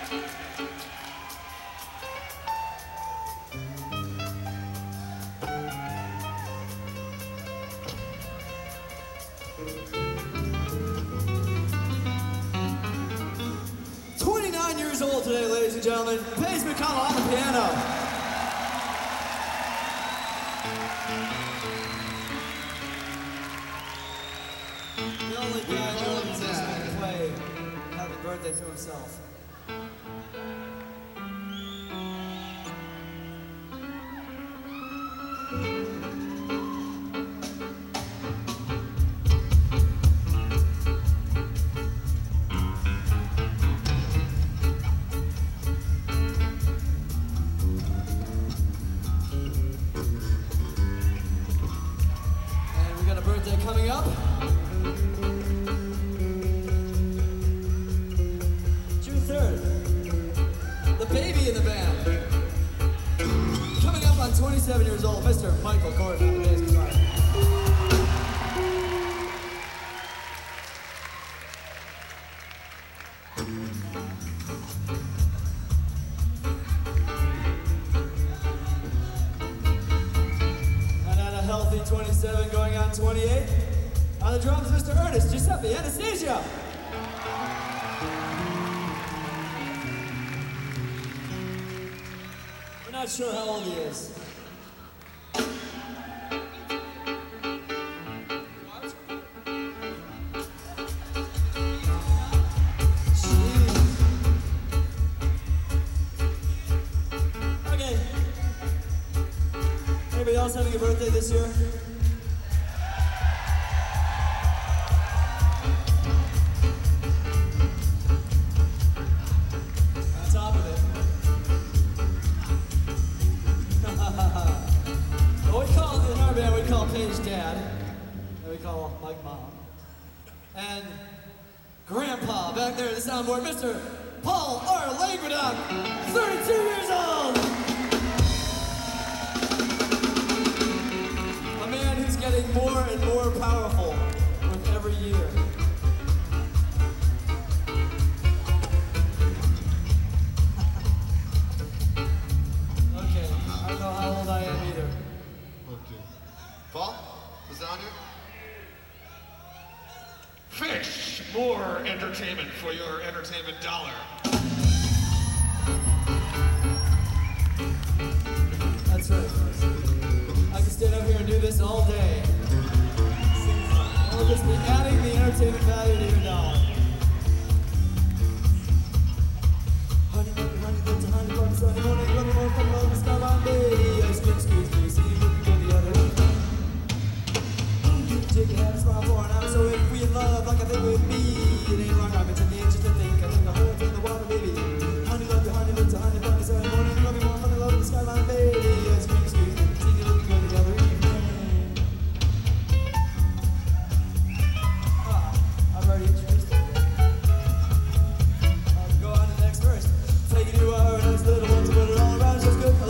Years old today, ladies and gentlemen, Paige McConnell on the piano. The only guy who can play happy birthday to himself. Coming up, June 3rd, the baby in the band. Coming up on 27 years old, Mr. Michael Gordon on the bass guitar. And at a healthy 27 going on 28. On the drums, Mr. Ernest Giuseppe Anastasia. We're not sure how old he is. Jeez. Okay. Anybody else having a birthday this year? Paige's dad, and we call Mike Mom, and Grandpa back there at the soundboard, Mr. Paul R. Languedoc, 32 years old! A man who's getting more and more powerful with every year. Okay, I don't know how old I am either. Okay. Paul, is that on here? Fish, more entertainment for your entertainment dollar. That's right. I can stand up here and do this all day. We'll just be adding the entertainment value to your dollar. Honey, honey, honey, that's a honey bun, sunny morning, running more from love, it's not on me. Ice cream, squeeze, please, see you can go the other way. Take your hand and smile for an hour, so if we in love like I think with me, it ain't wrong, I'm into the just to think, I think the whole thing in the water, baby. Honey, love you, honey, that's a honey bun, sunny morning, love you more from the love of the skyline, baby. Ice cream, squeeze, see you looking good the other evening. I've already introduced it. Go on to the next verse. Take it to our next little one to put it all around, just good.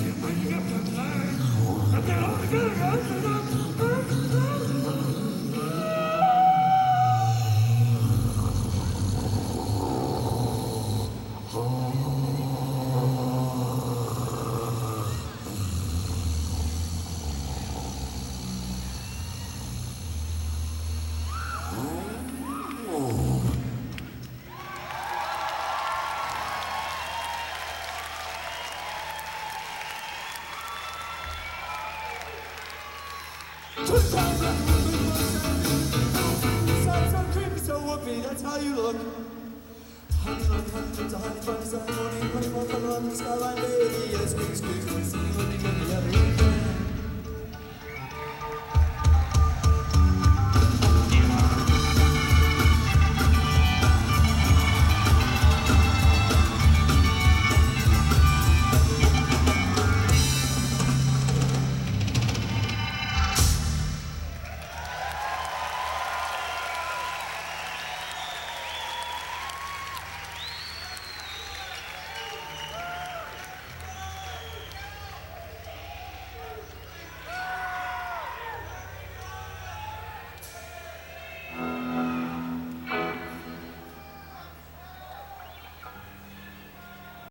That's how you look. Honey, honey, honey, honey, honey, honey, honey, honey, honey, honey, honey, skyline baby, yes, squeak, squeak, squeak, singing